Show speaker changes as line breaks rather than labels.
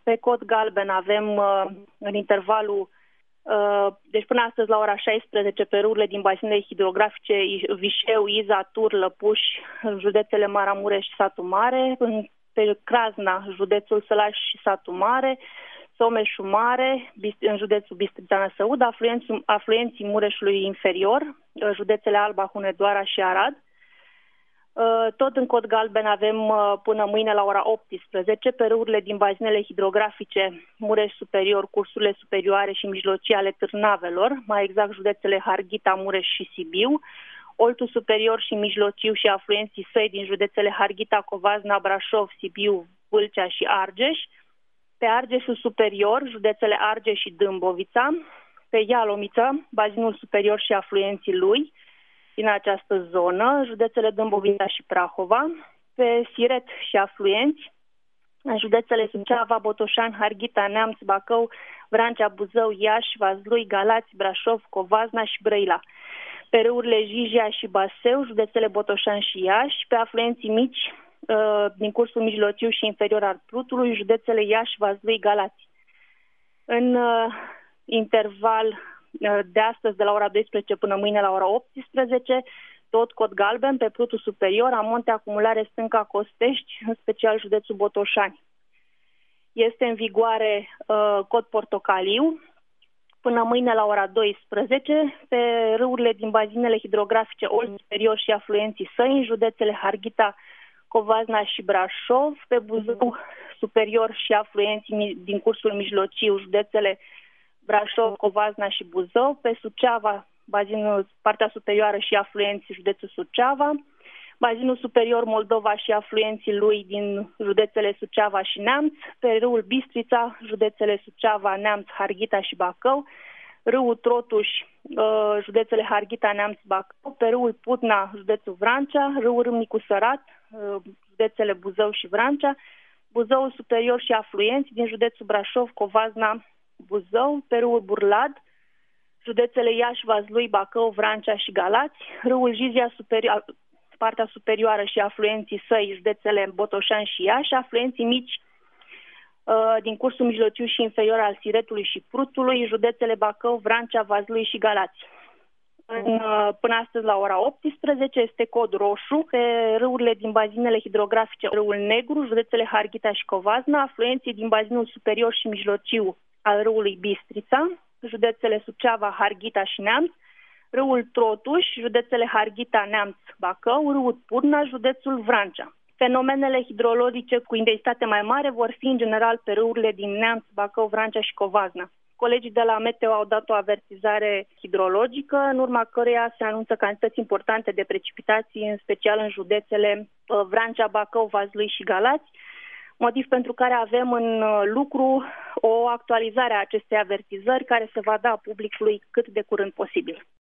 Pe cod galben avem în intervalul, deci până astăzi la ora 16, pe râurile din bazinele hidrografice Vișeu, Iza, Tur, Lăpuș, județele Maramureș și Satu Mare, pe Crazna, județul Sălaș și Satu Mare, Someșu Mare, în județul Bistrița-Năsăud, afluenții Mureșului inferior, județele Alba, Hunedoara și Arad. Tot în cod galben avem până mâine la ora 18 pe râurile din bazinele hidrografice Mureș superior, cursurile superioare și mijlocii ale Târnavelor, mai exact județele Harghita, Mureș și Sibiu, Oltul superior și mijlociu și afluenții săi din județele Harghita, Covasna, Brașov, Sibiu, Vâlcea și Argeș, pe Argeșul superior, județele Argeș și Dâmbovița, pe Ialomiță, bazinul superior și afluenții lui din această zonă, județele Dâmbovița și Prahova, pe Siret și afluenți, în județele Suceava, Botoșani, Harghita, Neamț, Bacău, Vrancea, Buzău, Iași, Vaslui, Galați, Brașov, Covasna și Brăila. Pe râurile Jijia și Baseu, județele Botoșani și Iași, pe afluenții mici din cursul mijlociu și inferior al Prutului, județele Iași, Vaslui, Galați. În interval de astăzi, de la ora 12 până mâine la ora 18, tot cod galben, pe Prutul superior, Amonte, Acumulare, Stânca, Costești, în special județul Botoșani. Este în vigoare cod portocaliu, până mâine la ora 12, pe râurile din bazinele hidrografice Olt superior și afluenții săi, în județele Harghita, Covasna și Brașov, pe Buzău superior și afluenții din cursul mijlociu, județele Brașov, Covasna și Buzău, pe Suceava, bazinul, partea superioară și afluenții, județul Suceava, bazinul superior Moldova și afluenții lui din județele Suceava și Neamț, pe râul Bistrița, județele Suceava, Neamț, Harghita și Bacău, râul Trotuș, județele Harghita, Neamț, Bacău, pe râul Putna, județul Vrancea, râul Râmnicu Sărat, județele Buzău și Vrancea, Buzăul superior și afluenți din județul Brașov, Covasna, Buzău, pe râul Burlad, județele Iași, Vaslui, Bacău, Vrancea și Galați, râul Jizia partea superioară și afluenții săi, județele Botoșani și Iași, afluenții mici din cursul mijlociu și inferior al Siretului și Prutului, județele Bacău, Vrancea, Vaslui și Galați. Până astăzi la ora 18 este cod roșu pe râurile din bazinele hidrografice râul Negru, județele Harghita și Covasna, afluenții din bazinul superior și mijlociu al râului Bistrița, județele Suceava, Harghita și Neamț, râul Trotuș, județele Harghita, Neamț, Bacău, râul Purna, județul Vrancea. Fenomenele hidrologice cu intensitate mai mare vor fi în general pe râurile din Neamț, Bacău, Vrancea și Covasna. Colegii de la Meteo au dat o avertizare hidrologică, în urma căreia se anunță cantități importante de precipitații, în special în județele Vrancea, Bacău, Vaslui și Galați, motiv pentru care avem în lucru o actualizare a acestei avertizări care se va da publicului cât de curând posibil.